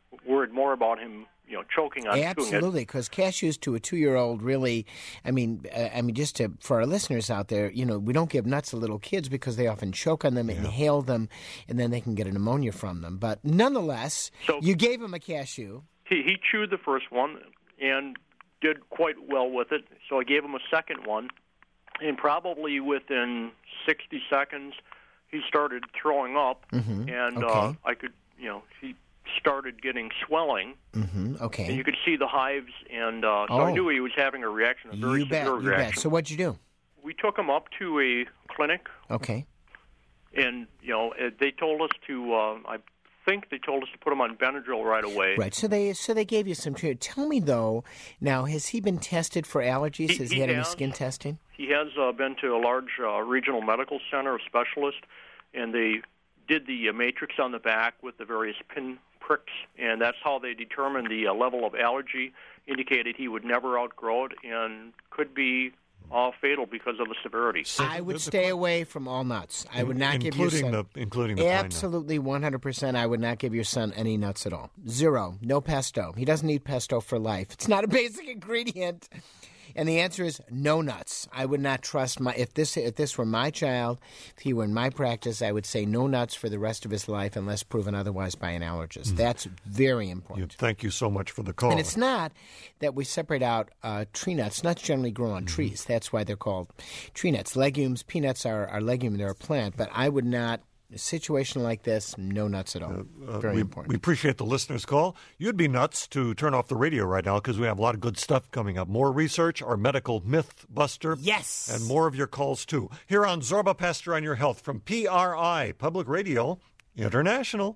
S8: worried more about him, choking on chewing it.
S2: Absolutely, because cashews to a 2-year-old really, just for our listeners out there, we don't give nuts to little kids because they often choke on them, inhale them, and then they can get a pneumonia from them. But nonetheless, you gave him a cashew.
S8: He chewed the first one and did quite well with it, so I gave him a second one, and probably within 60 seconds, he started throwing up, and I could, he started getting swelling.
S2: Okay.
S8: And you could see the hives, and so I knew he was having a reaction, a very severe reaction.
S2: You bet. So what'd you do?
S8: We took him up to a clinic.
S2: Okay.
S8: And, they told us to, I think they told us to put him on Benadryl right away.
S2: Right. So they gave you some treatment. Tell me, though, now, has he been tested for allergies? Has he had any skin testing?
S8: He has been to a large regional medical center, a specialist, and they did the matrix on the back with the various pin pricks, and that's how they determined the level of allergy, indicated he would never outgrow it and could be fatal because of the severity.
S2: I would stay away from all nuts. I would not give your son...
S1: Including the
S2: absolutely, 100%, I would not give your son any nuts at all. Zero. No pesto. He doesn't need pesto for life. It's not a basic ingredient. And the answer is no nuts. I would not trust if this were my child, if he were in my practice, I would say no nuts for the rest of his life unless proven otherwise by an allergist. That's very important.
S1: Thank you so much for the call.
S2: And it's not that we separate out tree nuts. Nuts generally grow on trees. That's why they're called tree nuts. Legumes, peanuts are legume. They're a plant. But I would not... A situation like this, no nuts at all. Very important.
S1: We appreciate the listener's call. You'd be nuts to turn off the radio right now because we have a lot of good stuff coming up. More research, our medical myth buster.
S2: Yes.
S1: And more of your calls, too. Here on Zorba Pastor on Your Health from PRI, Public Radio International.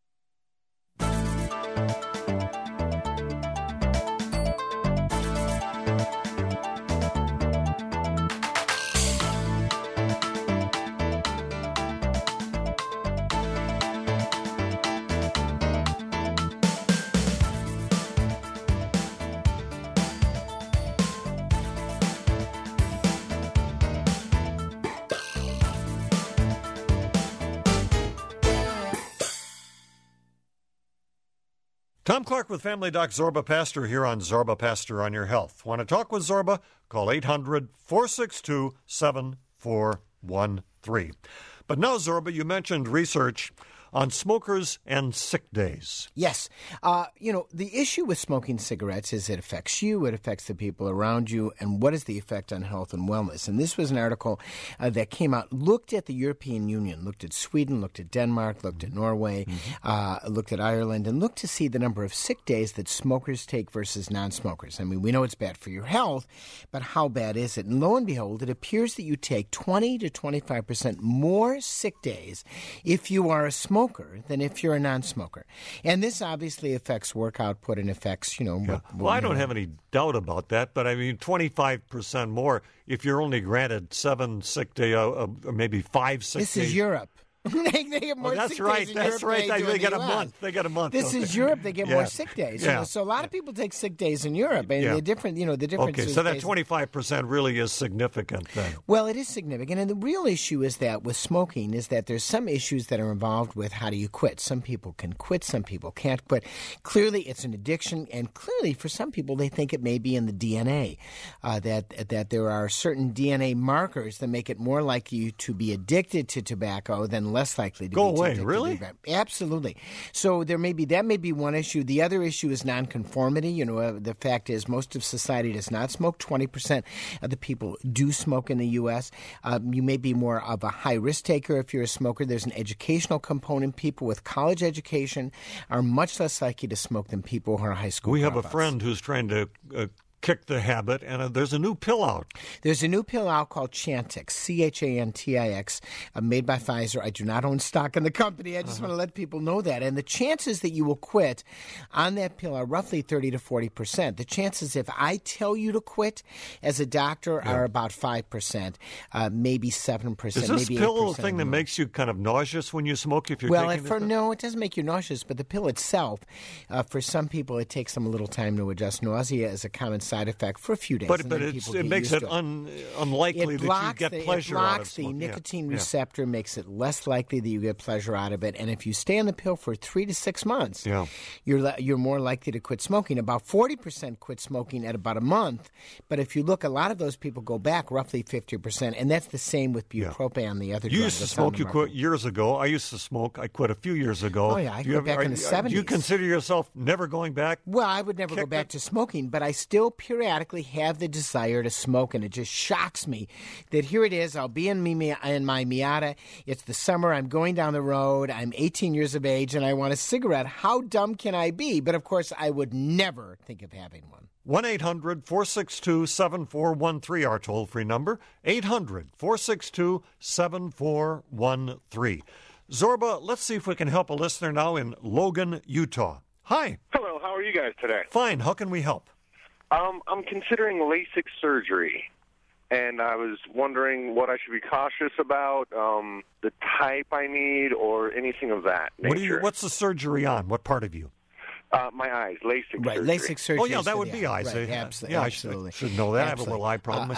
S1: Tom Clark with Family Doc Zorba Pastor here on Zorba Pastor on Your Health. Want to talk with Zorba? Call 800-462-7413. But now, Zorba, you mentioned research on smokers and sick days.
S2: Yes. The issue with smoking cigarettes is it affects you, it affects the people around you, and what is the effect on health and wellness? And this was an article that came out, looked at the European Union, looked at Sweden, looked at Denmark, looked at Norway, looked at Ireland, and looked to see the number of sick days that smokers take versus non-smokers. I mean, we know it's bad for your health, but how bad is it? And lo and behold, it appears that you take 20 to 25% more sick days if you are a smoker than if you're a non-smoker. And this obviously affects work output and affects,
S1: Well, I don't have any doubt about that, but I mean 25% more if you're only granted 7 sick days, or maybe 5 sick days.
S2: This is Europe. They get more sick days in Europe.
S1: They get a month. They get a month.
S2: This is Europe. They get more sick days.
S1: Yeah.
S2: So a lot of people take sick days in Europe, and the difference.
S1: Okay, so that 25% really is significant then.
S2: Well, it is significant, and the real issue is that with smoking is that there's some issues that are involved with how do you quit. Some people can quit, some people can't quit. Clearly, it's an addiction, and clearly for some people they think it may be in the DNA. That there are certain DNA markers that make it more likely to be addicted to tobacco than less likely to
S1: go
S2: be
S1: away.
S2: addicted
S1: Really?
S2: To tobacco. Absolutely. So that may be one issue. The other issue is nonconformity. The fact is most of society does not smoke. 20% of the people do smoke in the U.S. You may be more of a high risk taker if you're a smoker. There's an educational component. People with college education are much less likely to smoke than people who are high school.
S1: We have
S2: dropouts.
S1: a friend who's trying to kick the habit, and there's a new pill out.
S2: There's a new pill out called Chantix, Chantix, made by Pfizer. I do not own stock in the company. I just want to let people know that. And the chances that you will quit on that pill are roughly 30 to 40%. The chances if I tell you to quit as a doctor are about 5%, maybe 7%,
S1: Is this
S2: maybe 8%.
S1: pill a thing that makes you kind of nauseous when you smoke if you're taking it?
S2: No, it doesn't make you nauseous, but the pill itself, for some people, it takes them a little time to adjust. Nausea is a common side side effect for a few days.
S1: But
S2: and then
S1: it
S2: people get
S1: makes
S2: used
S1: it
S2: to
S1: unlikely that you get pleasure out of
S2: It blocks the
S1: smoking.
S2: nicotine
S1: Yeah.
S2: receptor, makes it less likely that you get pleasure out of it. And if you stay on the pill for 3 to 6 months, you're more likely to quit smoking. About 40% quit smoking at about a month. But if you look, a lot of those people go back roughly 50%. And that's the same with bupropion, the other drug.
S1: You used to smoke. You quit years ago. I used to smoke. I quit a few years ago.
S2: Oh, yeah. I quit back in the 70s.
S1: Do you consider yourself never going back?
S2: Well, I would never go back to smoking, but I still periodically have the desire to smoke, and it just shocks me that here it is. I'll be in my Miata. It's the summer. I'm going down the road. I'm 18 years of age, and I want a cigarette. How dumb can I be? But, of course, I would never think of having one.
S1: 1-800-462-7413, our toll-free number. 800-462-7413. Zorba, let's see if we can help a listener now in Logan, Utah. Hi.
S9: Hello, how are you guys today?
S1: Fine. How can we help?
S9: I'm considering LASIK surgery, and I was wondering what I should be cautious about, the type I need, or anything of that nature.
S1: What's the surgery on? What part of you?
S9: My eyes, LASIK
S2: Right,
S9: surgery.
S2: LASIK surgery.
S1: Oh, yeah, that would be eyes.
S2: Right,
S1: Yeah, I should know that. I have a little eye problem.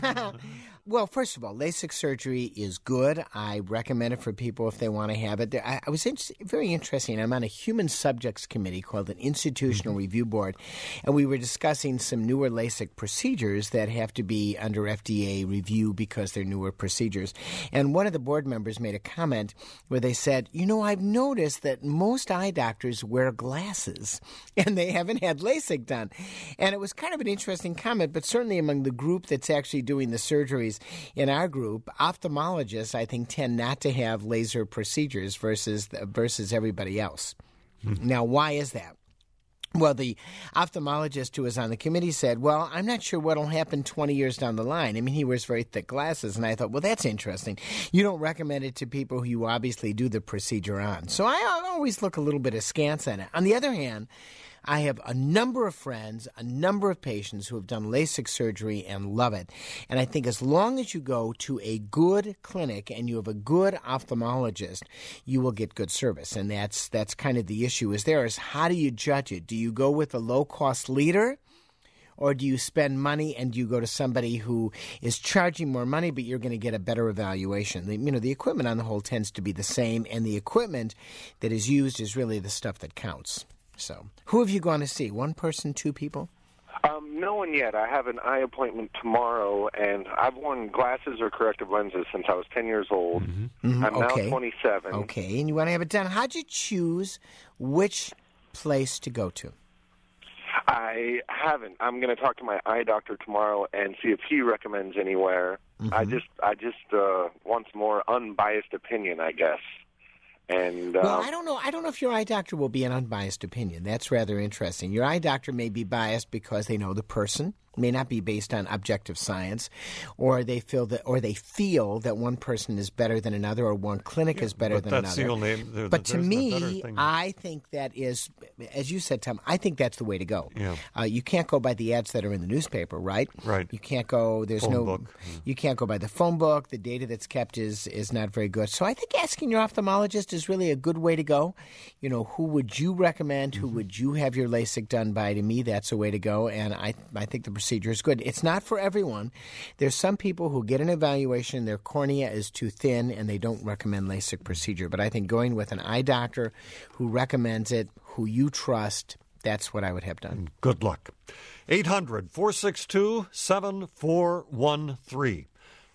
S2: Well, first of all, LASIK surgery is good. I recommend it for people if they want to have it. I was very interesting. I'm on a human subjects committee called an Institutional Review Board, and we were discussing some newer LASIK procedures that have to be under FDA review because they're newer procedures. And one of the board members made a comment where they said, I've noticed that most eye doctors wear glasses, and they haven't had LASIK done. And it was kind of an interesting comment, but certainly among the group that's actually doing the surgeries in our group, ophthalmologists, I think, tend not to have laser procedures versus everybody else. Now, why is that? Well, the ophthalmologist who was on the committee said, well, I'm not sure what will happen 20 years down the line. I mean, he wears very thick glasses, and I thought, well, that's interesting. You don't recommend it to people who you obviously do the procedure on. So I always look a little bit askance at it. On the other hand, I have a number of friends, a number of patients who have done LASIK surgery and love it. And I think as long as you go to a good clinic and you have a good ophthalmologist, you will get good service. And that's kind of the issue is how do you judge it? Do you go with a low-cost leader? Or do you spend money and you go to somebody who is charging more money, but you're going to get a better evaluation? The equipment on the whole tends to be the same, and the equipment that is used is really the stuff that counts. So, who have you gone to see? One person, two people?
S9: No one yet. I have an eye appointment tomorrow, and I've worn glasses or corrective lenses since I was 10 years old. I'm now 27.
S2: Okay, and you want to have it done. How'd you choose which place to go to?
S9: I haven't. I'm going to talk to my eye doctor tomorrow and see if he recommends anywhere. I just want some more unbiased opinion, I guess. And
S2: well, I don't know. I don't know if your eye doctor will be an unbiased opinion. That's rather interesting. Your eye doctor may be biased because they know the person. It may not be based on objective science, or they feel that one person is better than another, or one clinic is better than another. But to me, I think that is, as you said, Tom, I think that's the way to go.
S1: Yeah.
S2: You can't go by the ads that are in the newspaper, right?
S1: Right.
S2: You can't go. There's
S1: phone book.
S2: You can't go by the phone book. The data that's kept is not very good. So I think asking your ophthalmologist is really a good way to go. Who would you recommend? Who would you have your LASIK done by? To me, that's a way to go, and I think the procedure is good. It's not for everyone. There's some people who get an evaluation, their cornea is too thin, and they don't recommend LASIK procedure. But I think going with an eye doctor who recommends it, who you trust, that's what I would have done.
S1: Good luck. 800-462-7413.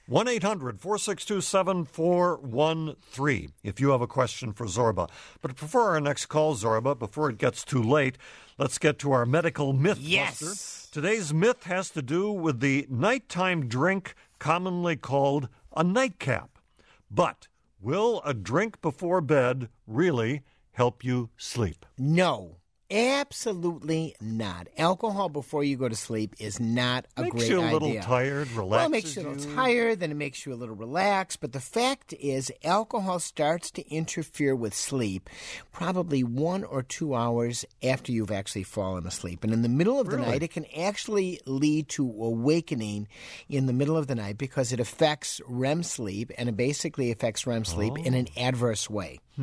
S1: 1-800-462-7413 if you have a question for Zorba. But before our next call, Zorba, before it gets too late, let's get to our medical myth buster. Today's myth has to do with the nighttime drink commonly called a nightcap. But will a drink before bed really help you sleep?
S2: No. Absolutely not. Alcohol before you go to sleep is not a great idea.
S1: Makes you a little tired, relaxes
S2: Well, it makes you a little tired, then it makes you a little relaxed. But the fact is, alcohol starts to interfere with sleep probably 1 or 2 hours after you've actually fallen asleep. And in the middle of the night, it can actually lead to awakening in the middle of the night because it affects REM sleep, and it basically affects REM sleep in an adverse way.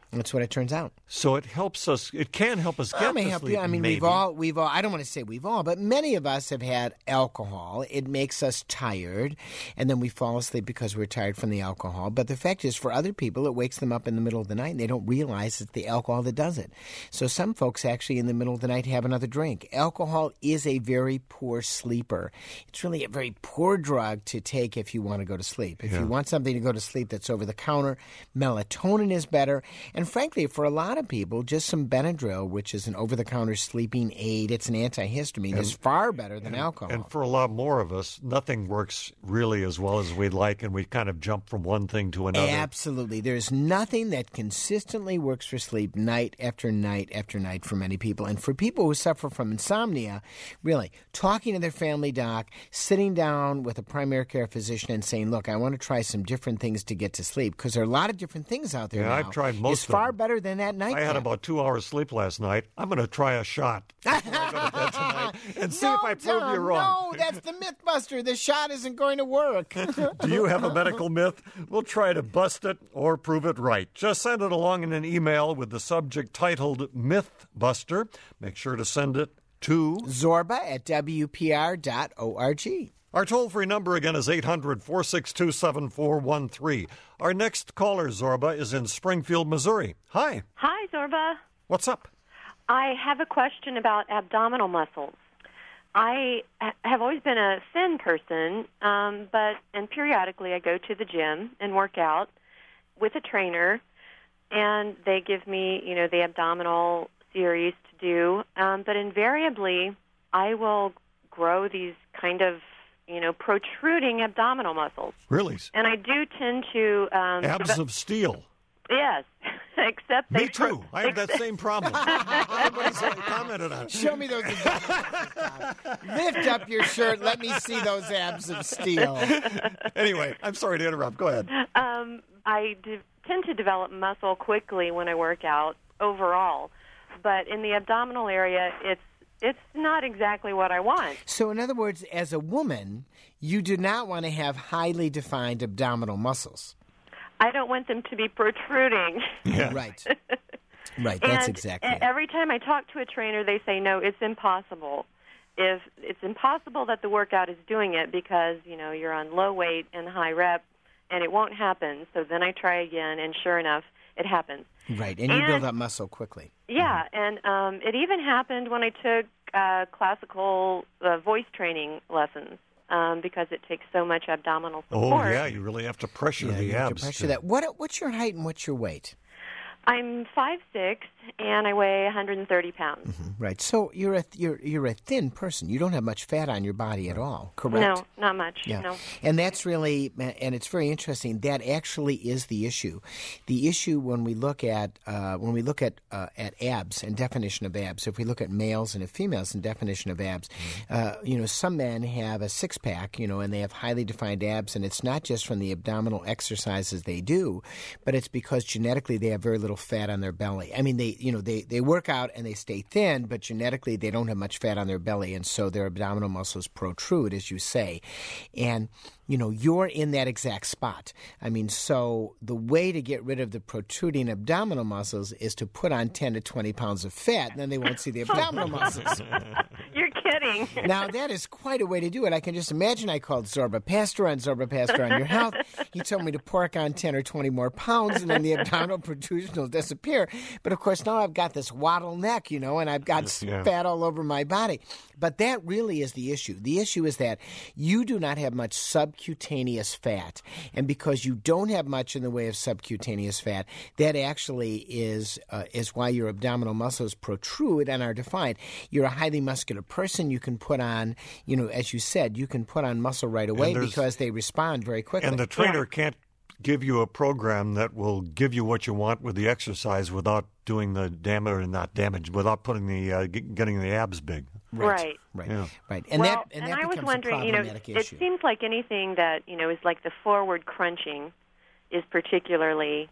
S2: That's what it turns out.
S1: So it helps us. It can help us get to sleep.
S2: I mean,
S1: maybe.
S2: we've all. I don't want to say we've all, but many of us have had alcohol. It makes us tired, and then we fall asleep because we're tired from the alcohol. But the fact is, for other people, it wakes them up in the middle of the night, and they don't realize it's the alcohol that does it. So some folks actually, in the middle of the night, have another drink. Alcohol is a very poor sleeper. It's really a very poor drug to take if you want to go to sleep. If you want something to go to sleep that's over the counter, melatonin is better. And frankly, for a lot of people, just some Benadryl, which is an over-the-counter sleeping aid, it's an antihistamine, is far better than alcohol.
S1: And for a lot more of us, nothing works really as well as we'd like, and we kind of jump from one thing to another.
S2: Absolutely. There's nothing that consistently works for sleep night after night after night for many people. And for people who suffer from insomnia, really, talking to their family doc, sitting down with a primary care physician and saying, look, I want to try some different things to get to sleep, because there are a lot of different things out there now.
S1: I've tried most
S2: It's
S1: of them.
S2: far better than that night.
S1: I had about 2 hours sleep last night. I'm going to try a shot before I go to bed tonight and see if I prove you wrong.
S2: No, that's the Mythbuster. The shot isn't going to work.
S1: Do you have a medical myth? We'll try to bust it or prove it right. Just send it along in an email with the subject titled Mythbuster. Make sure to send it to
S2: Zorba at WPR.org.
S1: Our toll-free number again is 800-462-7413. Our next caller, Zorba, is in Springfield, Missouri. Hi.
S10: Hi, Zorba.
S1: What's up?
S10: I have a question about abdominal muscles. I have always been a thin person, and periodically I go to the gym and work out with a trainer, and they give me, the abdominal series to do. But invariably, I will grow these kind of protruding abdominal muscles.
S1: Really?
S10: And I do tend to...
S1: abs of steel.
S10: Yes, except
S1: Me too. I have that same problem. Everybody's commented on it.
S2: Show me those abs. Lift up your shirt. Let me see those abs of steel.
S1: Anyway, I'm sorry to interrupt. Go ahead.
S10: I tend to develop muscle quickly when I work out overall, but in the abdominal area, it's not exactly what I want.
S2: So in other words, as a woman, you do not want to have highly defined abdominal muscles.
S10: I don't want them to be protruding.
S2: Yeah. Right. Right, that's exactly it.
S10: Every time I talk to a trainer, they say, no, it's impossible. If it's impossible that the workout is doing it because, you're on low weight and high rep, and it won't happen. So then I try again, and sure enough, it happens.
S2: Right, and you build up muscle quickly.
S10: Yeah, and it even happened when I took classical voice training lessons. Because it takes so much abdominal support.
S1: Oh, yeah, you really have to pressure the abs.
S2: Pressure that. What's your height and what's your weight?
S10: I'm 5'6", and I weigh 130 pounds.
S2: Mm-hmm. Right. So you're a thin person. You don't have much fat on your body at all, correct?
S10: No, not much.
S2: Yeah.
S10: No.
S2: And that's really, and it's very interesting. That actually is the issue. The issue when we look at abs and definition of abs. If we look at males and females and definition of abs, some men have a six-pack, and they have highly defined abs, and it's not just from the abdominal exercises they do, but it's because genetically they have very little fat on their belly. I mean, they work out and they stay thin, but genetically they don't have much fat on their belly, and so their abdominal muscles protrude, as you say. And you're in that exact spot. I mean, so the way to get rid of the protruding abdominal muscles is to put on 10 to 20 pounds of fat, and then they won't see the abdominal muscles.
S10: You're kidding.
S2: Now, that is quite a way to do it. I can just imagine I called Zorba Pastor on Your Health. He told me to pork on 10 or 20 more pounds, and then the abdominal protrusion will disappear. But, of course, now I've got this waddle neck, and I've got fat all over my body. But that really is the issue. The issue is that you do not have much subcutaneous fat. And because you don't have much in the way of subcutaneous fat, that actually is why your abdominal muscles protrude and are defined. You're a highly muscular person. You can put on, as you said, you can put on muscle right away because they respond very quickly.
S1: And the trainer can't give you a program that will give you what you want with the exercise without doing the without putting getting the abs big.
S10: Right.
S1: Yeah.
S2: Right.
S10: And I was wondering, it seems like anything that, is like the forward crunching is particularly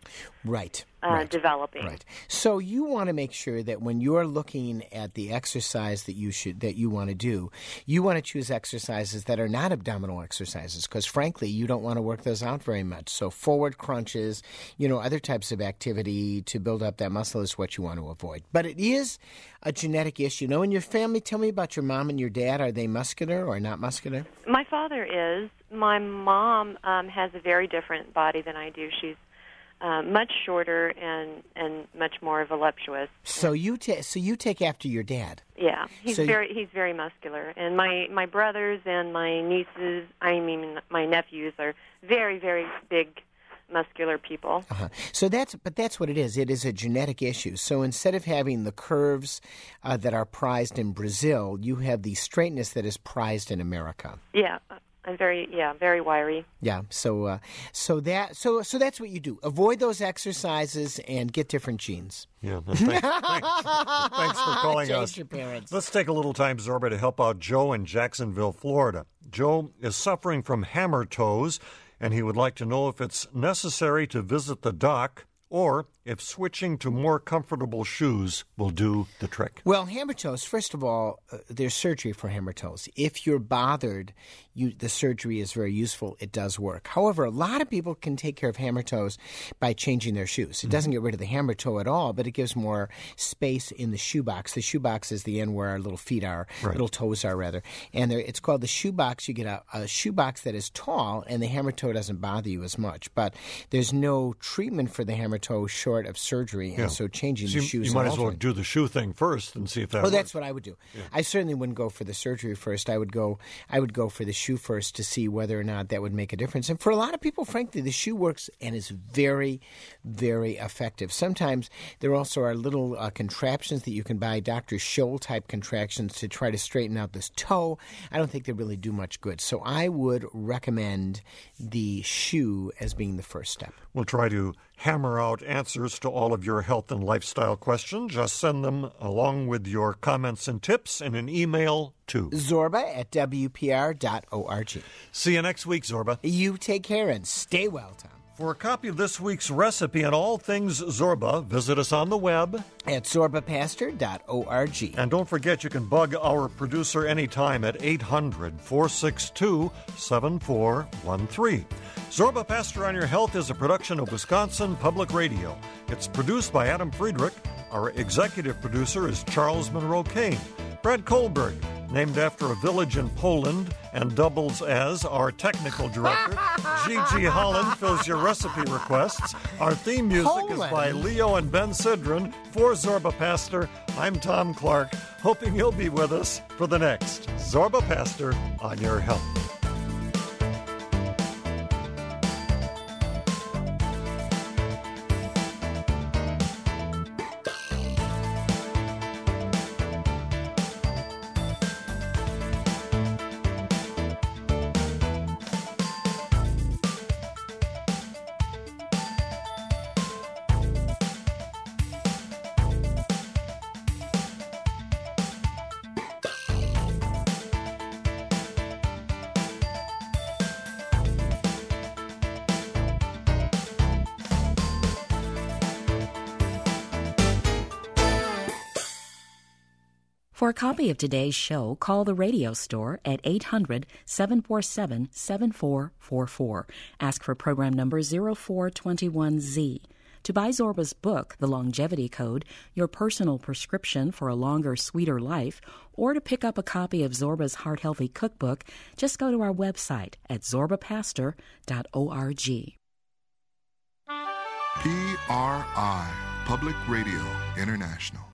S10: developing.
S2: Right. So you want to make sure that when you're looking at the exercise that you want to do, you want to choose exercises that are not abdominal exercises because, frankly, you don't want to work those out very much. So forward crunches, other types of activity to build up that muscle is what you want to avoid. But it is a genetic issue. In your family, tell me about your mom and your dad. Are they muscular or not muscular?
S10: My father is. My mom has a very different body than I do. She's much shorter and much more voluptuous.
S2: So you take after your dad.
S10: Yeah, he's very muscular, and my brothers and my nieces, my nephews, are very, very big, muscular people.
S2: So that's what it is. It is a genetic issue. So instead of having the curves that are prized in Brazil, you have the straightness that is prized in America.
S10: Yeah. I'm very wiry.
S2: Yeah, so that's what you do. Avoid those exercises and get different genes.
S1: Yeah, thanks for calling us.
S2: Your parents.
S1: Let's take a little time, Zorba, to help out Joe in Jacksonville, Florida. Joe is suffering from hammer toes, and he would like to know if it's necessary to visit the doc or if switching to more comfortable shoes will do the trick.
S2: Well, hammer toes, first of all, there's surgery for hammer toes. If you're bothered, the surgery is very useful. It does work. However, a lot of people can take care of hammer toes by changing their shoes. It doesn't get rid of the hammer toe at all, but it gives more space in the shoebox. The shoebox is the end where our little feet are, little toes are, rather. And it's called the shoebox. You get a shoebox that is tall, and the hammer toe doesn't bother you as much. But there's no treatment for the hammer toe short of surgery, and so changing the shoes.
S1: You might as well do the shoe thing first and see if that works.
S2: That's what I would do. Yeah. I certainly wouldn't go for the surgery first. I would go for the shoe first to see whether or not that would make a difference. And for a lot of people, frankly, the shoe works and is very, very effective. Sometimes there also are little contraptions that you can buy, Dr. Scholl-type contractions to try to straighten out this toe. I don't think they really do much good. So I would recommend the shoe as being the first step.
S1: We'll try to hammer out answers to all of your health and lifestyle questions. Just send them along with your comments and tips in an email to
S2: zorba@wpr.org.
S1: See you next week, Zorba.
S2: You take care and stay well, Tom.
S1: For a copy of this week's recipe and all things Zorba, visit us on the web
S2: at zorbapastor.org.
S1: And don't forget, you can bug our producer anytime at 800-462-7413. Zorba Pastor on Your Health is a production of Wisconsin Public Radio. It's produced by Adam Friedrich. Our executive producer is Charles Monroe Kane. Brad Kohlberg, named after a village in Poland and doubles as our technical director. Gigi Holland fills your recipe requests. Our theme music is by Leo and Ben Sidran. For Zorba Pastor, I'm Tom Clark, hoping you'll be with us for the next Zorba Pastor on Your Health.
S11: For a copy of today's show, call the radio store at 800-747-7444. Ask for program number 0421Z. To buy Zorba's book, The Longevity Code, Your Personal Prescription for a Longer, Sweeter Life, or to pick up a copy of Zorba's Heart Healthy Cookbook, just go to our website at zorbapastor.org.
S12: PRI, Public Radio International.